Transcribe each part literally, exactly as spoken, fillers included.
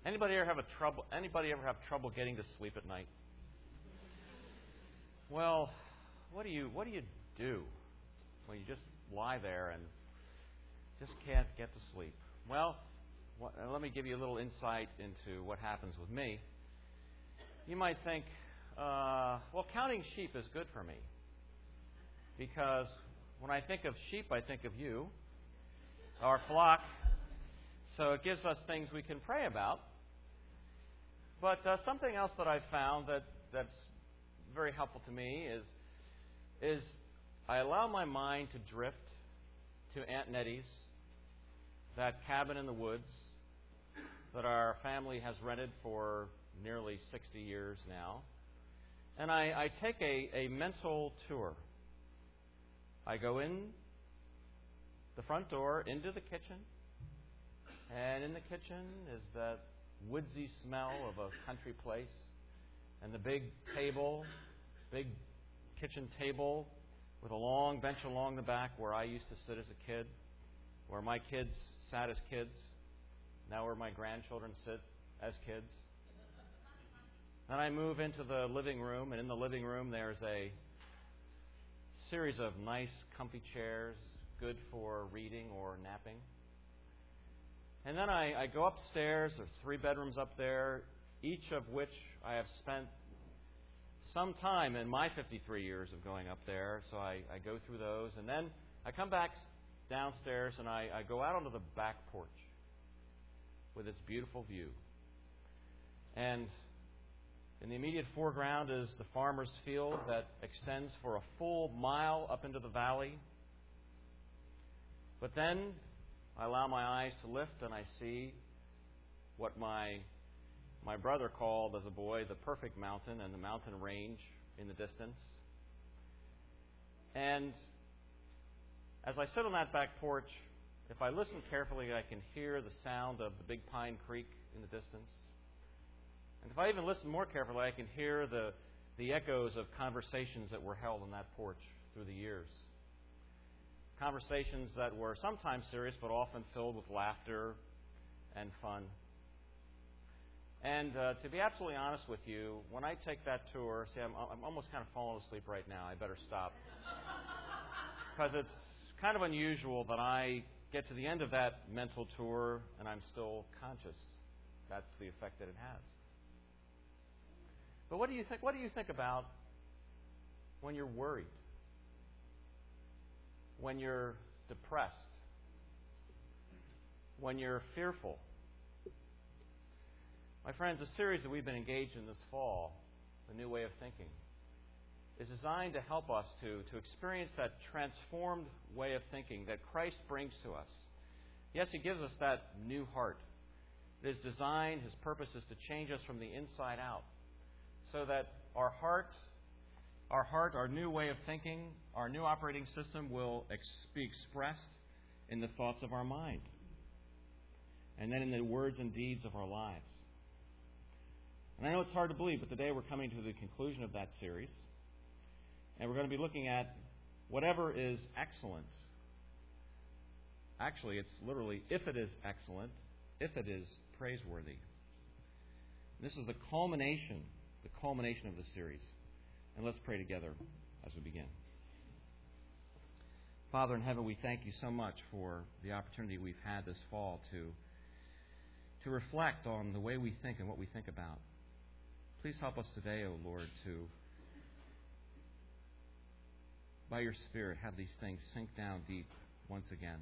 Anybody ever have a trouble? Anybody ever have trouble getting to sleep at night? Well, what do you what do you do when you just lie there and just can't get to sleep? Well, what, let me give you a little insight into what happens with me. You might think, uh, well, counting sheep is good for me because when I think of sheep, I think of you, our flock. So it gives us things we can pray about. But uh, something else that I've found that, that's very helpful to me is, is I allow my mind to drift to Aunt Nettie's, that cabin in the woods that our family has rented for nearly sixty years now. And I, I take a, a mental tour. I go in the front door into the kitchen, and in the kitchen is that woodsy smell of a country place, and the big table, big kitchen table with a long bench along the back where I used to sit as a kid, where my kids sat as kids, now where my grandchildren sit as kids. Then I move into the living room, and in the living room there's a series of nice, comfy chairs, good for reading or napping. And then I, I go upstairs. There's three bedrooms up there, each of which I have spent some time in my fifty-three years of going up there. So I, I go through those. And then I come back downstairs and I, I go out onto the back porch with its beautiful view. And in the immediate foreground is the farmer's field that extends for a full mile up into the valley. But then I allow my eyes to lift and I see what my my brother called as a boy the perfect mountain and the mountain range in the distance. And as I sit on that back porch, if I listen carefully, I can hear the sound of the Big Pine Creek in the distance. And if I even listen more carefully, I can hear the, the echoes of conversations that were held on that porch through the years. Conversations that were sometimes serious, but often filled with laughter and fun. And uh, to be absolutely honest with you, when I take that tour, see, I'm, I'm almost kind of falling asleep right now. I better stop. Because it's kind of unusual that I get to the end of that mental tour and I'm still conscious. That's the effect that it has. But what do you think? What do you think about when you're worried? When you're depressed? When you're fearful? My friends, the series that we've been engaged in this fall, The New Way of Thinking, is designed to help us to, to experience that transformed way of thinking that Christ brings to us. Yes, He gives us that new heart. It is designed, His purpose is to change us from the inside out, so that our heart, our heart, our new way of thinking, our new operating system will ex- be expressed in the thoughts of our mind, and then in the words and deeds of our lives. And I know it's hard to believe, but today we're coming to the conclusion of that series. And we're going to be looking at whatever is excellent. Actually, it's literally, if it is excellent, if it is praiseworthy. This is the culmination, the culmination of the series. And let's pray together as we begin. Father in heaven, we thank you so much for the opportunity we've had this fall to, to reflect on the way we think and what we think about. Please help us today, O Lord, to, by your Spirit, have these things sink down deep once again.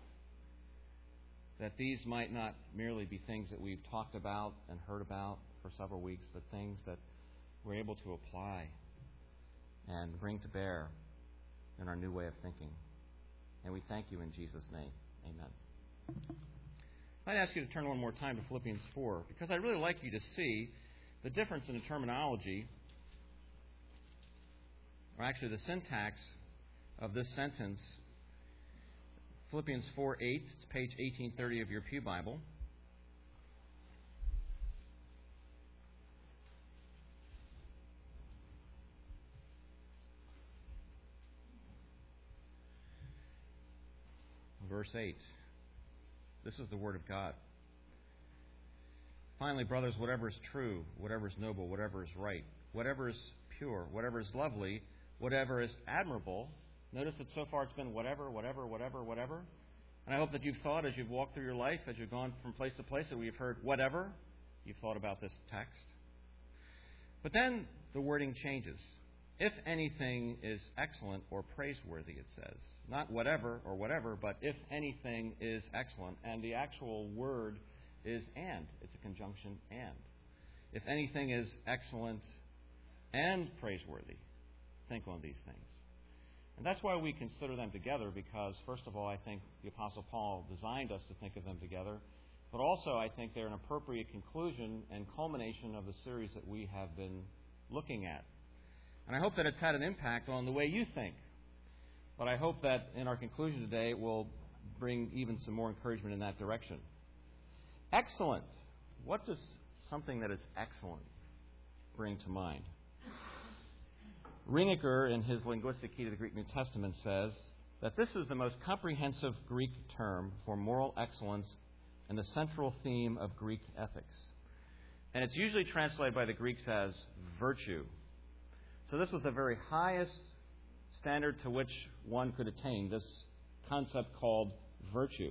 That these might not merely be things that we've talked about and heard about for several weeks, but things that we're able to apply and bring to bear in our new way of thinking. And we thank you in Jesus' name. Amen. I'd ask you to turn one more time to Philippians four, because I'd really like you to see the difference in the terminology, or actually the syntax of this sentence. Philippians four eight, it's page eighteen thirty of your Pew Bible. Verse eight. This is the Word of God. Finally, brothers, whatever is true, whatever is noble, whatever is right, whatever is pure, whatever is lovely, whatever is admirable. Notice that so far it's been whatever, whatever, whatever, whatever. And I hope that you've thought as you've walked through your life, as you've gone from place to place, that we've heard whatever, you've thought about this text. But then the wording changes. If anything is excellent or praiseworthy, it says. Not whatever or whatever, but if anything is excellent. And the actual word is and. It's a conjunction and. If anything is excellent and praiseworthy, think on these things. And that's why we consider them together, because, first of all, I think the Apostle Paul designed us to think of them together. But also, I think they're an appropriate conclusion and culmination of the series that we have been looking at. And I hope that it's had an impact on the way you think. But I hope that in our conclusion today, it will bring even some more encouragement in that direction. Excellent. What does something that is excellent bring to mind? Ringeker, in his Linguistic Key to the Greek New Testament, says that this is the most comprehensive Greek term for moral excellence and the central theme of Greek ethics. And it's usually translated by the Greeks as virtue. So this was the very highest standard to which one could attain, this concept called virtue.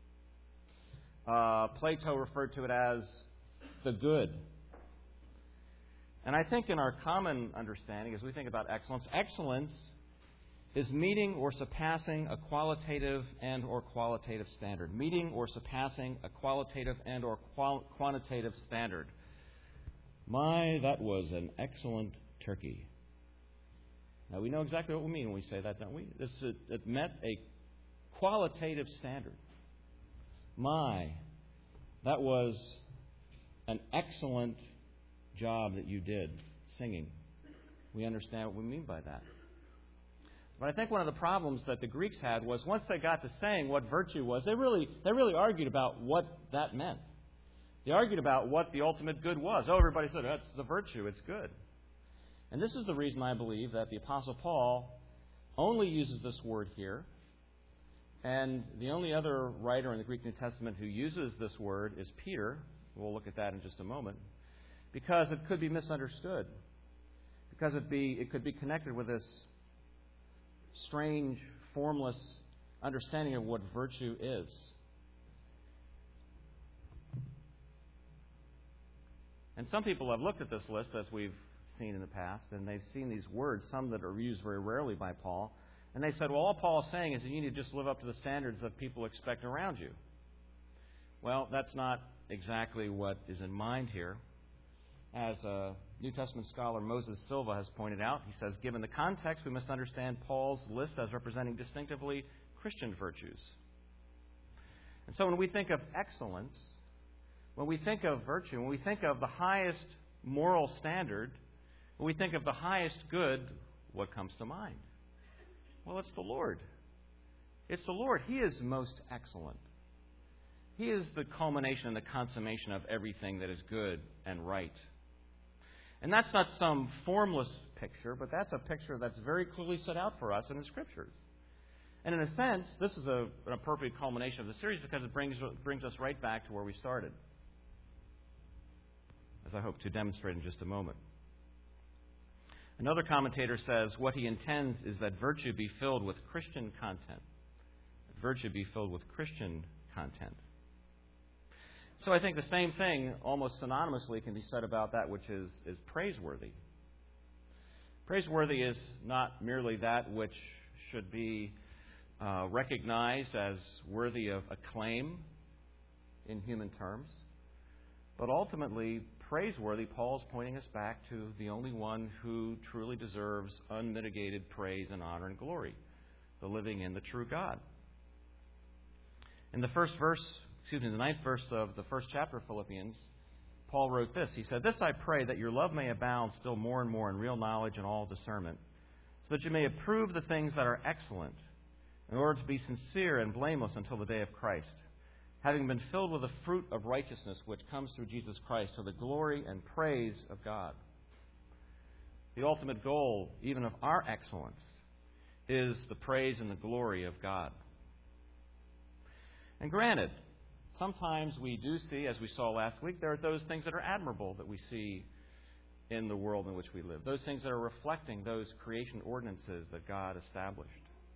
Uh, Plato referred to it as the good. And I think in our common understanding, as we think about excellence, excellence is meeting or surpassing a qualitative and or qualitative standard. Meeting or surpassing a qualitative and or qual- quantitative standard. My, that was an excellent turkey. Now, we know exactly what we mean when we say that, don't we? This, it, it met a qualitative standard. My, that was an excellent job that you did singing. We understand what we mean by that. But I think one of the problems that the Greeks had was once they got to saying what virtue was, they really they really argued about what that meant. They argued about what the ultimate good was. Oh, everybody said, that's the virtue, it's good. And this is the reason I believe that the Apostle Paul only uses this word here. And the only other writer in the Greek New Testament who uses this word is Peter. We'll look at that in just a moment. Because it could be misunderstood. Because it be it could be connected with this strange, formless understanding of what virtue is. And some people have looked at this list, as we've seen in the past, and they've seen these words, some that are used very rarely by Paul, and they said, well, all Paul is saying is that you need to just live up to the standards that people expect around you. Well, that's not exactly what is in mind here. As a New Testament scholar, Moses Silva, has pointed out, he says, given the context, we must understand Paul's list as representing distinctively Christian virtues. And so when we think of excellence, when we think of virtue, when we think of the highest moral standard, when we think of the highest good, what comes to mind? Well, it's the Lord. It's the Lord. He is most excellent. He is the culmination and the consummation of everything that is good and right. And that's not some formless picture, but that's a picture that's very clearly set out for us in the Scriptures. And in a sense, this is a, an appropriate culmination of the series because it brings, brings us right back to where we started, as I hope to demonstrate in just a moment. Another commentator says what he intends is that virtue be filled with Christian content. That virtue be filled with Christian content. So I think the same thing, almost synonymously, can be said about that which is, is praiseworthy. Praiseworthy is not merely that which should be uh, recognized as worthy of acclaim in human terms, but ultimately, praiseworthy, Paul's pointing us back to the only one who truly deserves unmitigated praise and honor and glory, the living and the true God. In the first verse, excuse me, the ninth verse of the first chapter of Philippians, Paul wrote this. He said, "This I pray, that your love may abound still more and more in real knowledge and all discernment, so that you may approve the things that are excellent, in order to be sincere and blameless until the day of Christ, having been filled with the fruit of righteousness which comes through Jesus Christ to the glory and praise of God." The ultimate goal, even of our excellence, is the praise and the glory of God. And granted, sometimes we do see, as we saw last week, there are those things that are admirable that we see in the world in which we live. Those things that are reflecting those creation ordinances that God established.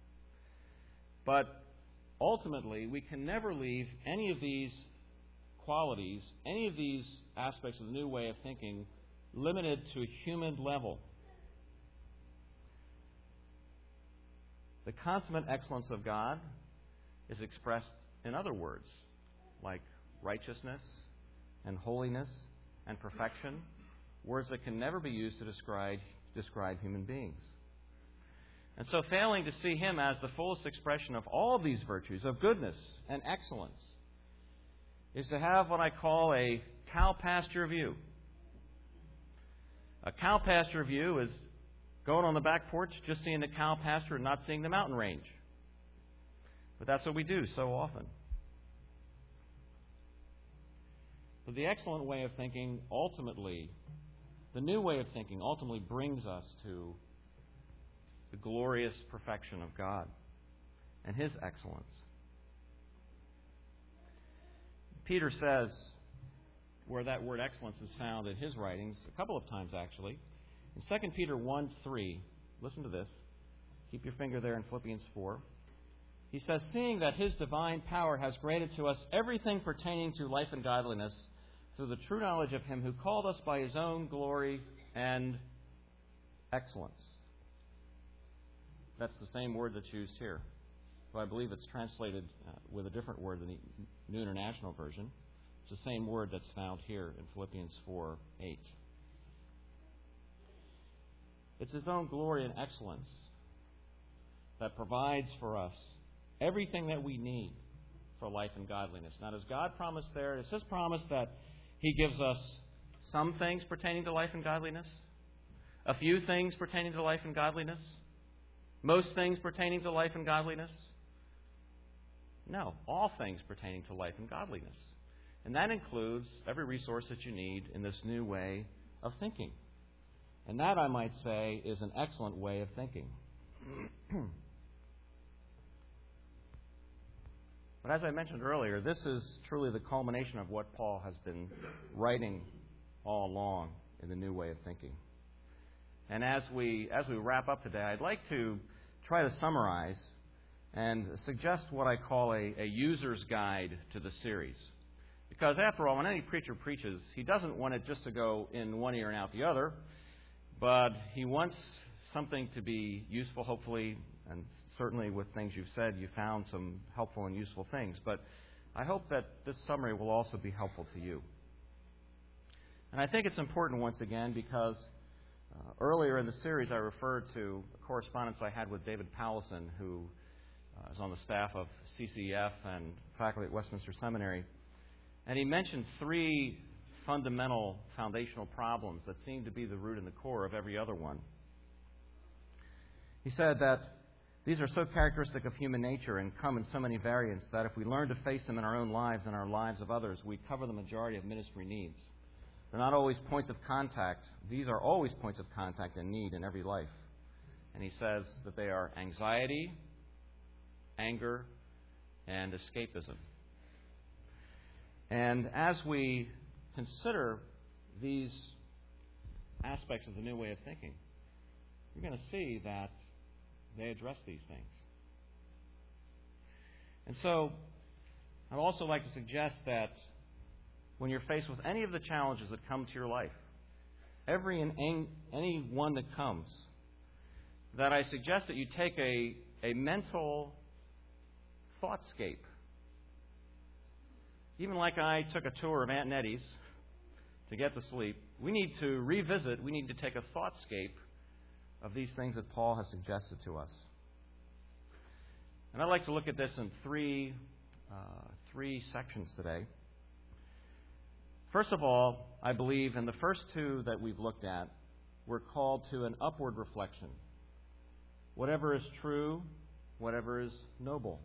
But ultimately, we can never leave any of these qualities, any of these aspects of the new way of thinking, limited to a human level. The consummate excellence of God is expressed in other words, like righteousness and holiness and perfection, words that can never be used to describe, describe human beings. And so failing to see Him as the fullest expression of all these virtues, of goodness and excellence, is to have what I call a cow pasture view. A cow pasture view is going on the back porch, just seeing the cow pasture and not seeing the mountain range. But that's what we do so often. But the excellent way of thinking ultimately, the new way of thinking ultimately brings us to the glorious perfection of God and His excellence. Peter says, where that word excellence is found in his writings, a couple of times actually, in Second Peter one three, listen to this. Keep your finger there in Philippians four. He says, seeing that His divine power has granted to us everything pertaining to life and godliness through the true knowledge of Him who called us by His own glory and excellence. That's the same word that's used here. But I believe it's translated uh, with a different word than the New International Version. It's the same word that's found here in Philippians four eight. It's His own glory and excellence that provides for us everything that we need for life and godliness. Now, does God promise there? Is His promise that He gives us some things pertaining to life and godliness? A few things pertaining to life and godliness? Most things pertaining to life and godliness? No, all things pertaining to life and godliness. And that includes every resource that you need in this new way of thinking. And that, I might say, is an excellent way of thinking. But as I mentioned earlier, this is truly the culmination of what Paul has been writing all along in the new way of thinking. And as we as we wrap up today, I'd like to try to summarize and suggest what I call a, a user's guide to the series. Because after all, when any preacher preaches, he doesn't want it just to go in one ear and out the other, but he wants something to be useful, hopefully, and certainly with things you've said, you found some helpful and useful things. But I hope that this summary will also be helpful to you. And I think it's important, once again, because uh, earlier in the series I referred to a correspondence I had with David Powelson, who uh, is on the staff of C C F and faculty at Westminster Seminary. And he mentioned three fundamental foundational problems that seem to be the root and the core of every other one. He said that these are so characteristic of human nature and come in so many variants that if we learn to face them in our own lives and our lives of others, we cover the majority of ministry needs. They're not always points of contact. These are always points of contact and need in every life. And he says that they are anxiety, anger, and escapism. And as we consider these aspects of the new way of thinking, you're going to see that they address these things. And so, I'd also like to suggest that when you're faced with any of the challenges that come to your life, every and any one that comes, that I suggest that you take a, a mental thoughtscape. Even like I took a tour of Aunt Nettie's to get to sleep, we need to revisit, we need to take a thoughtscape of these things that Paul has suggested to us. And I'd like to look at this in three, uh, three sections today. First of all, I believe in the first two that we've looked at, we're called to an upward reflection. Whatever is true, whatever is noble.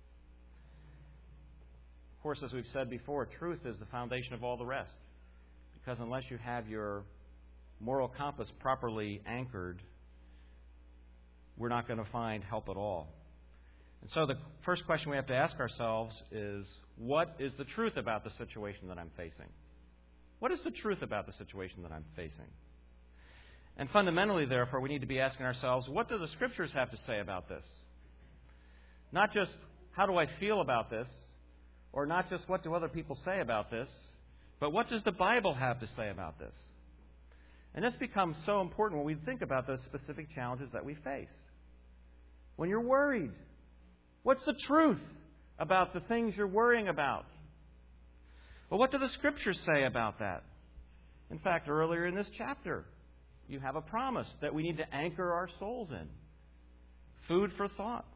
Of course, as we've said before, truth is the foundation of all the rest. Because unless you have your moral compass properly anchored, we're not going to find help at all. And so the first question we have to ask ourselves is, what is the truth about the situation that I'm facing? What is the truth about the situation that I'm facing? And fundamentally, therefore, we need to be asking ourselves, what do the Scriptures have to say about this? Not just, how do I feel about this? Or not just, what do other people say about this? But what does the Bible have to say about this? And this becomes so important when we think about those specific challenges that we face. When you're worried, what's the truth about the things you're worrying about? Well, what do the Scriptures say about that? In fact, earlier in this chapter, you have a promise that we need to anchor our souls in. Food for thought.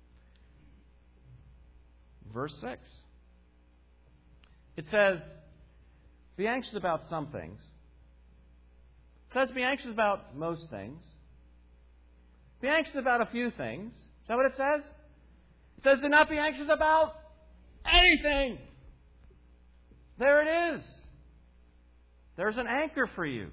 Verse six. It says, be anxious about some things. It says be anxious about most things. Be anxious about a few things. Is that what it says? It says do not be anxious about anything. There it is. There's an anchor for you.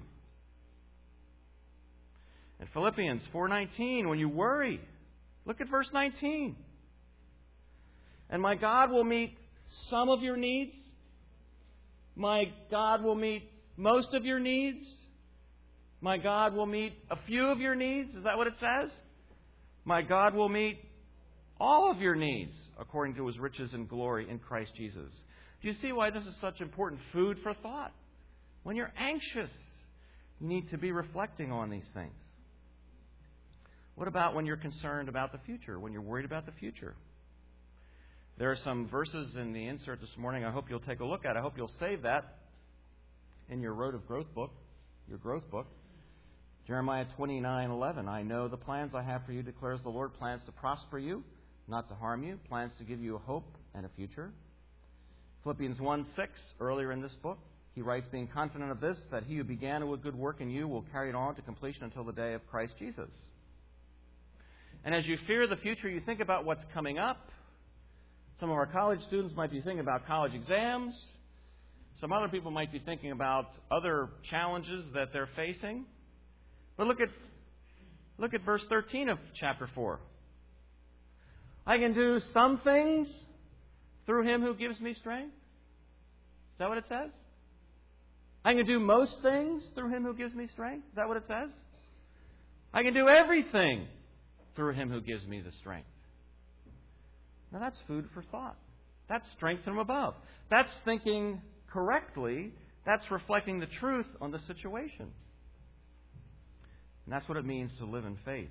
In Philippians four nineteen, when you worry, look at verse nineteen. And my God will meet some of your needs. My God will meet most of your needs. My God will meet a few of your needs. Is that what it says? My God will meet all of your needs according to His riches and glory in Christ Jesus. Do you see why this is such important food for thought? When you're anxious, you need to be reflecting on these things. What about when you're concerned about the future, when you're worried about the future? There are some verses in the insert this morning I hope you'll take a look at. I hope you'll save that in your Road of Growth book, your growth book. Jeremiah twenty-nine eleven. I know the plans I have for you, declares the Lord, plans to prosper you, not to harm you, plans to give you a hope and a future. Philippians one six, earlier in this book, he writes, being confident of this, that he who began a good work in you will carry it on to completion until the day of Christ Jesus. And as you fear the future, you think about what's coming up. Some of our college students might be thinking about college exams. Some other people might be thinking about other challenges that they're facing. But look at look at verse thirteen of chapter four. I can do some things through Him who gives me strength. Is that what it says? I can do most things through Him who gives me strength. Is that what it says? I can do everything through Him who gives me the strength. Now that's food for thought. That's strength from above. That's thinking correctly. That's reflecting the truth on the situation. And that's what it means to live in faith.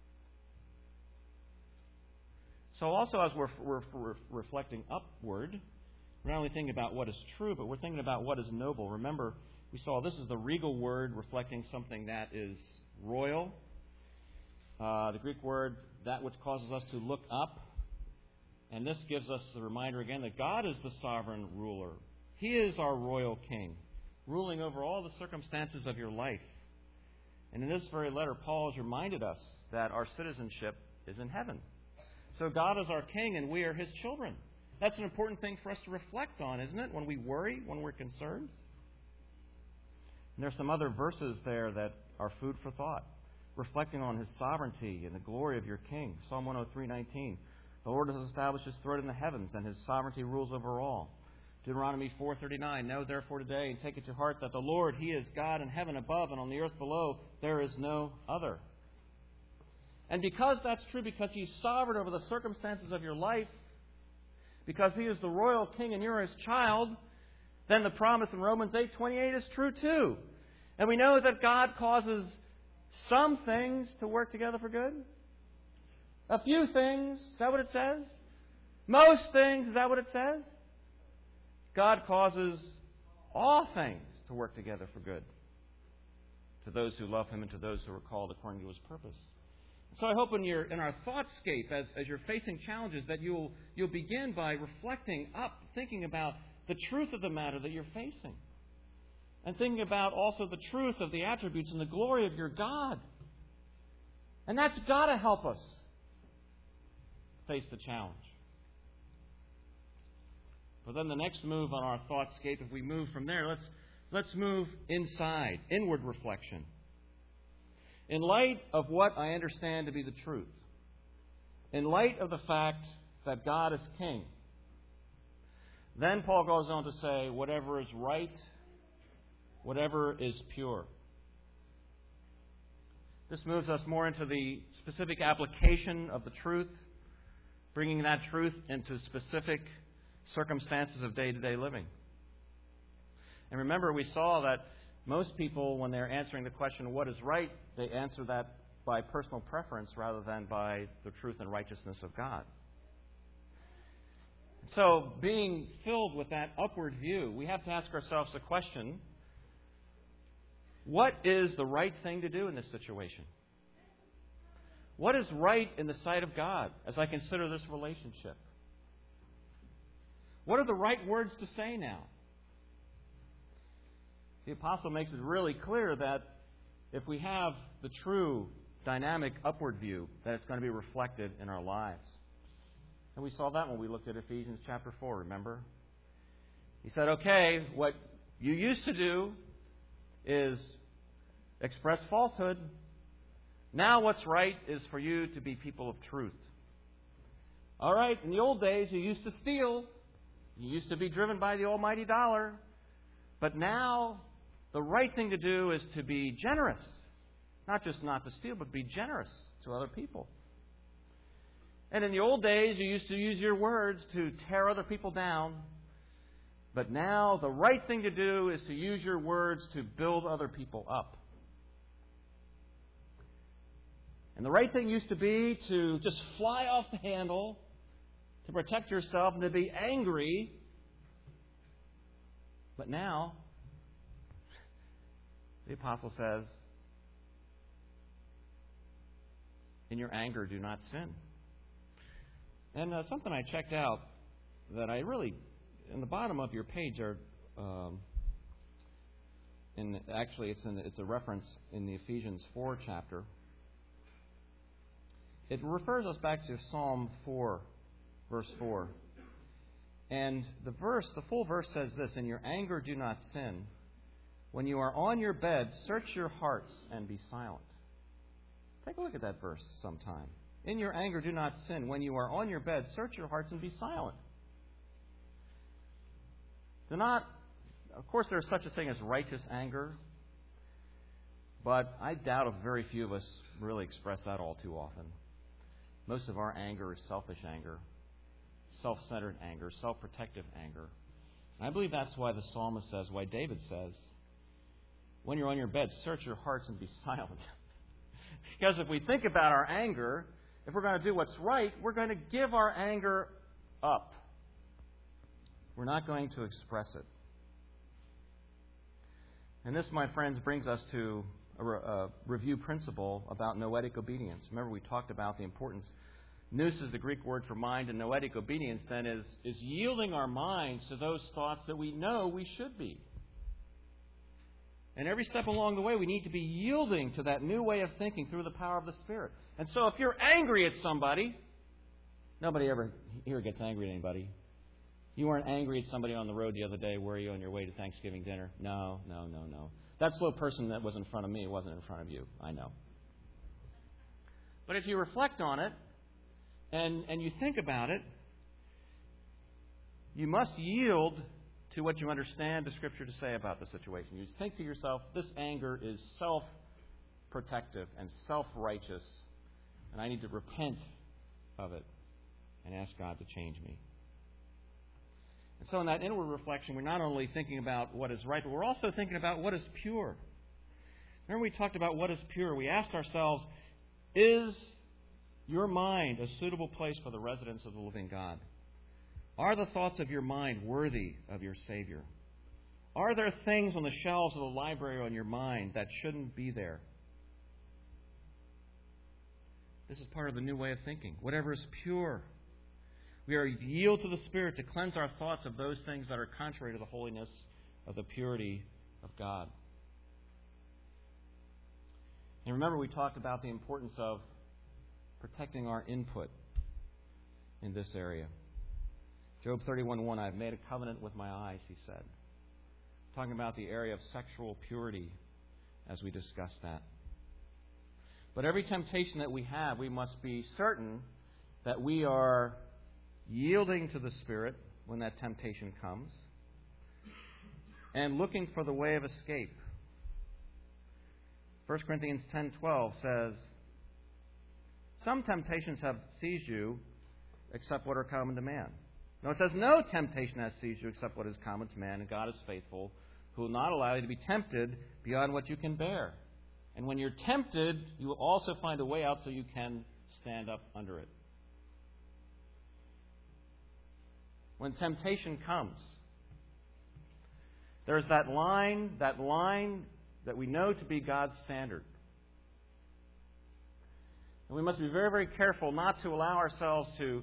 So also as we're, we're, we're reflecting upward, we're not only thinking about what is true, but we're thinking about what is noble. Remember, we saw this is the regal word reflecting something that is royal. Uh, the Greek word, that which causes us to look up. And this gives us the reminder again that God is the sovereign ruler. He is our royal king, ruling over all the circumstances of your life. And in this very letter, Paul has reminded us that our citizenship is in heaven. So God is our king and we are His children. That's an important thing for us to reflect on, isn't it? When we worry, when we're concerned. And there's some other verses there that are food for thought, reflecting on His sovereignty and the glory of your king. Psalm one oh three nineteen. The Lord has established His throne in the heavens, and His sovereignty rules over all. Deuteronomy four thirty-nine. Know therefore today and take it to heart that the Lord, He is God in heaven above and on the earth below. There is no other. And because that's true, because He's sovereign over the circumstances of your life, because He is the royal king and you're His child, then the promise in Romans eight twenty-eight is true too. And we know that God causes some things to work together for good. A few things, is that what it says? Most things, is that what it says? God causes all things to work together for good to those who love Him and to those who are called according to His purpose. So I hope in your in our thoughtscape, as, as you're facing challenges, that you'll you'll begin by reflecting up, thinking about the truth of the matter that you're facing. And thinking about also the truth of the attributes and the glory of your God. And that's got to help us face the challenge. But then the next move on our thoughtscape, if we move from there, let's let's move inside, inward reflection. In light of what I understand to be the truth, in light of the fact that God is King, Then Paul goes on to say, whatever is right, whatever is pure. This moves us more into the specific application of the truth, bringing that truth into specific circumstances of day-to-day living. And remember, we saw that most people, when they're answering the question, what is right, they answer that by personal preference rather than by the truth and righteousness of God. So, being filled with that upward view, we have to ask ourselves the question, what is the right thing to do in this situation? What is right in the sight of God as I consider this relationship? What are the right words to say now? The apostle makes it really clear that if we have the true dynamic upward view, that it's going to be reflected in our lives. And we saw that when we looked at Ephesians chapter four, remember? He said, okay, what you used to do is express falsehood. Now what's right is for you to be people of truth. All right, in the old days you used to steal. You used to be driven by the almighty dollar. But now the right thing to do is to be generous. Not just not to steal, but be generous to other people. And in the old days, you used to use your words to tear other people down. But now the right thing to do is to use your words to build other people up. And the right thing used to be to just fly off the handle, to protect yourself, and to be angry. But now, the apostle says, in your anger, do not sin. And uh, something I checked out that I really, in the bottom of your page, are, um, in actually it's in, it's a reference in the Ephesians four chapter. It refers us back to Psalm four, verse four. And the verse, the full verse says this, in your anger do not sin. When you are on your bed, search your hearts and be silent. Take a look at that verse sometime. In your anger do not sin. When you are on your bed, search your hearts and be silent. Do not, of course there is such a thing as righteous anger, but I doubt if very few of us really express that all too often. Most of our anger is selfish anger, self-centered anger, self-protective anger. And I believe that's why the psalmist says, why David says, when you're on your bed, search your hearts and be silent. Because if we think about our anger, if we're going to do what's right, we're going to give our anger up. We're not going to express it. And this, my friends, brings us to a, re- a review principle about noetic obedience. Remember, we talked about the importance. Nous is the Greek word for mind, and noetic obedience then is, is yielding our minds to those thoughts that we know we should be. And every step along the way, we need to be yielding to that new way of thinking through the power of the Spirit. And so if you're angry at somebody, nobody ever here gets angry at anybody. You weren't angry at somebody on the road the other day, were you, on your way to Thanksgiving dinner? No, no, no, no. That slow person that was in front of me wasn't in front of you. I know. But if you reflect on it and, and you think about it, you must yield to what you understand the Scripture to say about the situation. You think to yourself, this anger is self-protective and self-righteous, and I need to repent of it and ask God to change me. And so in that inward reflection, we're not only thinking about what is right, but we're also thinking about what is pure. Remember we talked about what is pure. We asked ourselves, is your mind a suitable place for the residence of the living God? Are the thoughts of your mind worthy of your Savior? Are there things on the shelves of the library on your mind that shouldn't be there? This is part of the new way of thinking. Whatever is pure. We are yield to the Spirit to cleanse our thoughts of those things that are contrary to the holiness of the purity of God. And remember, we talked about the importance of protecting our input in this area. Job thirty-one one, I've made a covenant with my eyes, he said. Talking about the area of sexual purity as we discussed that. But every temptation that we have, we must be certain that we are yielding to the Spirit when that temptation comes and looking for the way of escape. First Corinthians ten twelve says, some temptations have seized you except what are common to man. No, it says no temptation has seized you except what is common to man, and God is faithful, who will not allow you to be tempted beyond what you can bear. And when you're tempted, you will also find a way out so you can stand up under it. When temptation comes, there's that line, that line that we know to be God's standard. And we must be very, very careful not to allow ourselves to,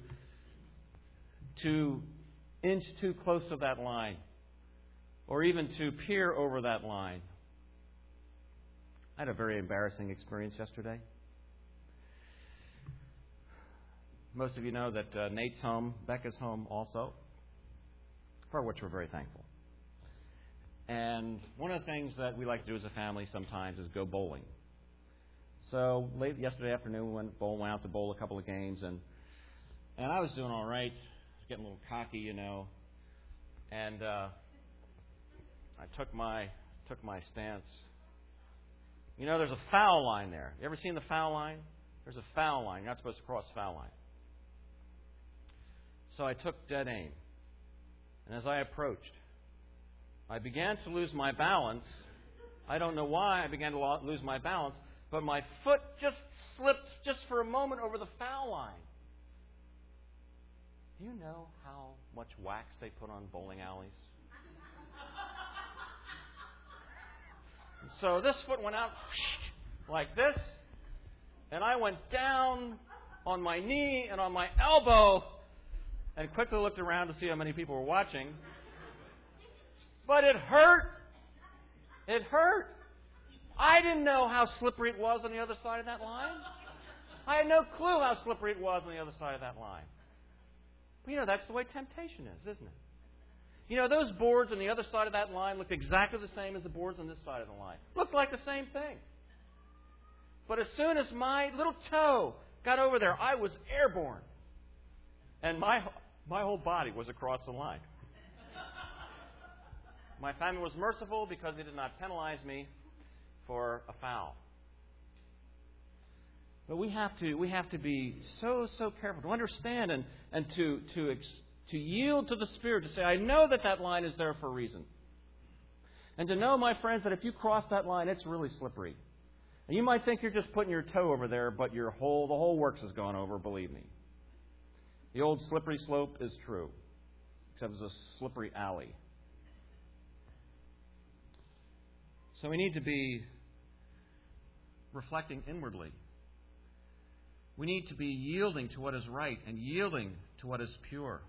to inch too close to that line or even to peer over that line. I had a very embarrassing experience yesterday. Most of you know that uh, Nate's home, Becca's home also, for which we're very thankful. And one of the things that we like to do as a family sometimes is go bowling. So late yesterday afternoon, we went bowling, went out to bowl a couple of games, and and I was doing all right. I was getting a little cocky, you know, and uh, I took my took my stance. You know, there's a foul line there. You ever seen the foul line? There's a foul line. You're not supposed to cross the foul line. So I took dead aim, and as I approached, I began to lose my balance. I don't know why I began to lose my balance, but my foot just slipped just for a moment over the foul line. Do you know how much wax they put on bowling alleys? And so this foot went out like this, and I went down on my knee and on my elbow and quickly looked around to see how many people were watching. But it hurt. It hurt. I didn't know how slippery it was on the other side of that line. I had no clue how slippery it was on the other side of that line. But, you know, that's the way temptation is, isn't it? You know, those boards on the other side of that line looked exactly the same as the boards on this side of the line. Looked like the same thing. But as soon as my little toe got over there, I was airborne. And my my whole body was across the line. My family was merciful because they did not penalize me for a foul. But we have to we have to be so so careful to understand and and to to to yield to the Spirit, to say, I know that that line is there for a reason, and to know, my friends, that if you cross that line, it's really slippery. And you might think you're just putting your toe over there, but your whole the whole works has gone over. Believe me, the old slippery slope is true, except it's a slippery alley. So we need to be reflecting inwardly. We need to be yielding to what is right and yielding to what is pure.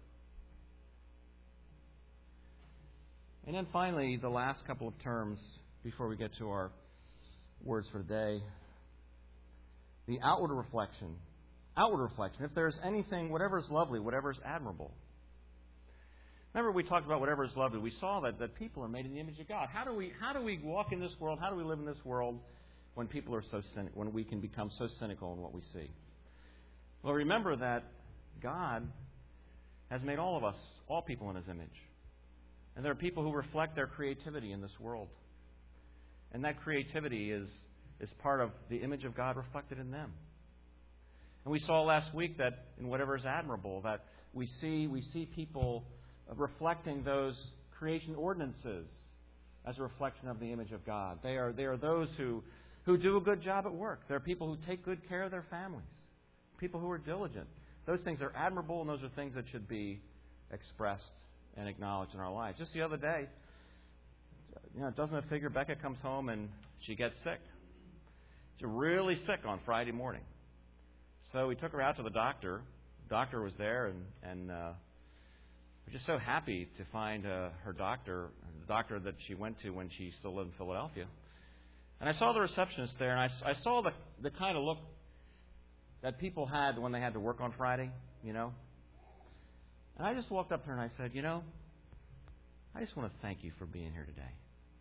And then finally, the last couple of terms before we get to our words for today. The outward reflection. Outward reflection. If there's anything, whatever is lovely, whatever is admirable. Remember, we talked about whatever is lovely. We saw that, that people are made in the image of God. How do we how do we walk in this world? How do we live in this world when people are so cynical, when we can become so cynical in what we see? Well, remember that God has made all of us, all people in His image. And there are people who reflect their creativity in this world. And that creativity is, is part of the image of God reflected in them. And we saw last week that in whatever is admirable, that we see we see people reflecting those creation ordinances as a reflection of the image of God. They are they are those who, who do a good job at work. They're people who take good care of their families. People who are diligent. Those things are admirable, and those are things that should be expressed and acknowledged in our lives. Just the other day, you know, doesn't it figure Becca comes home and she gets sick? She's really sick on Friday morning. So we took her out to the doctor. The doctor was there, and, and uh, we're just so happy to find uh, her doctor, the doctor that she went to when she still lived in Philadelphia. And I saw the receptionist there, and I, I saw the, the kind of look that people had when they had to work on Friday, you know. And I just walked up to her and I said, you know, I just want to thank you for being here today.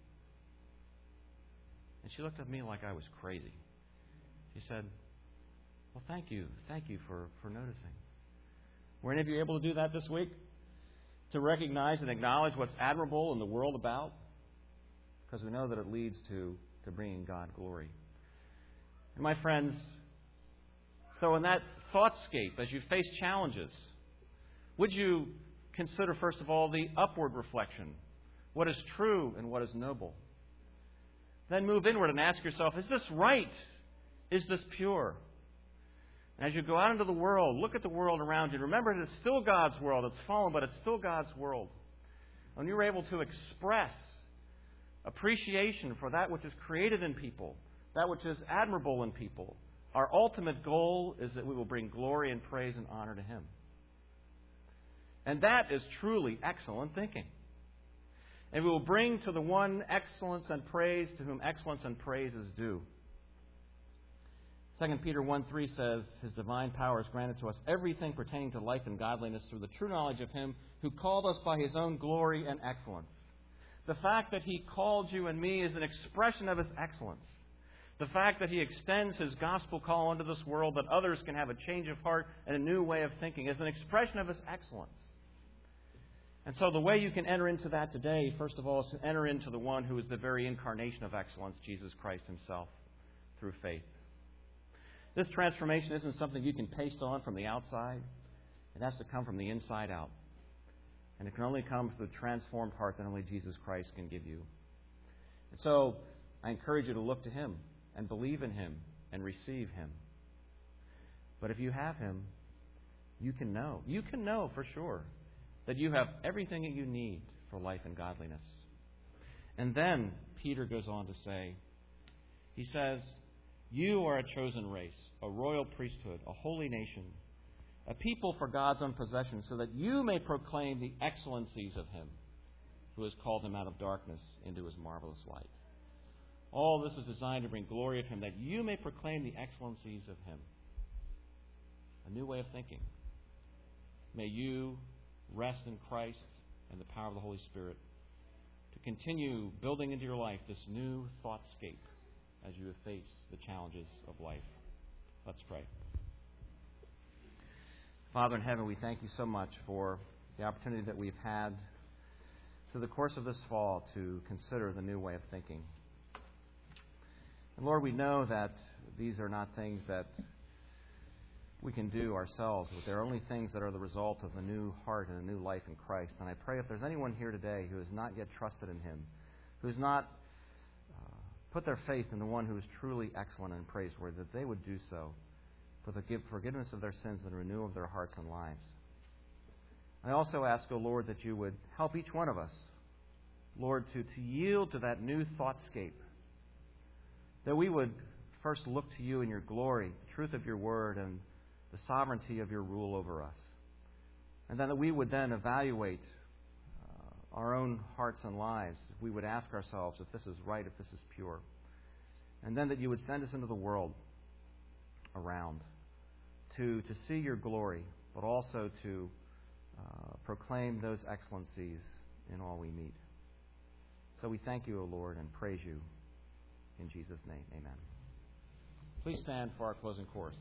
And she looked at me like I was crazy. She said, well, thank you. Thank you for, for noticing. Were any of you able to do that this week? to recognize and acknowledge what's admirable in the world about? Because we know that it leads to, to bringing God glory. And my friends, so in that thoughtscape, as you face challenges, would you consider, first of all, the upward reflection, what is true and what is noble? Then move inward and ask yourself, is this right? Is this pure? And as you go out into the world, look at the world around you. Remember, it is still God's world. It's fallen, but it's still God's world. When you're able to express appreciation for that which is created in people, that which is admirable in people, our ultimate goal is that we will bring glory and praise and honor to Him. And that is truly excellent thinking. And we will bring to the one excellence and praise to whom excellence and praise is due. Second Peter one three says, His divine power has granted to us everything pertaining to life and godliness through the true knowledge of Him who called us by His own glory and excellence. The fact that He called you and me is an expression of His excellence. The fact that He extends His gospel call into this world that others can have a change of heart and a new way of thinking is an expression of His excellence. And so the way you can enter into that today, first of all, is to enter into the one who is the very incarnation of excellence, Jesus Christ Himself, through faith. This transformation isn't something you can paste on from the outside. It has to come from the inside out. And it can only come through the transformed heart that only Jesus Christ can give you. And so I encourage you to look to Him and believe in Him and receive Him. But if you have Him, you can know. You can know for sure that you have everything that you need for life and godliness. And then Peter goes on to say, he says, you are a chosen race, a royal priesthood, a holy nation, a people for God's own possession, so that you may proclaim the excellencies of Him who has called them out of darkness into His marvelous light. All this is designed to bring glory to Him, that you may proclaim the excellencies of Him. A new way of thinking. May you rest in Christ and the power of the Holy Spirit to continue building into your life this new thoughtscape as you face the challenges of life. Let's pray. Father in heaven, we thank You so much for the opportunity that we've had through the course of this fall to consider the new way of thinking. And Lord, we know that these are not things that we can do ourselves, but they're only things that are the result of a new heart and a new life in Christ. And I pray if there's anyone here today who has not yet trusted in Him, who's not uh, put their faith in the one who is truly excellent and praiseworthy, that they would do so for the forgiveness of their sins and renewal of their hearts and lives. I also ask, O Lord, that You would help each one of us, Lord, to, to yield to that new thoughtscape, that we would first look to You in Your glory, the truth of Your word, and the sovereignty of Your rule over us. And then that we would then evaluate uh, our own hearts and lives. We would ask ourselves if this is right, if this is pure. And then that You would send us into the world around to, to see Your glory, but also to uh, proclaim those excellencies in all we meet. So we thank You, O Lord, and praise You. In Jesus' name, amen. Please stand for our closing chorus.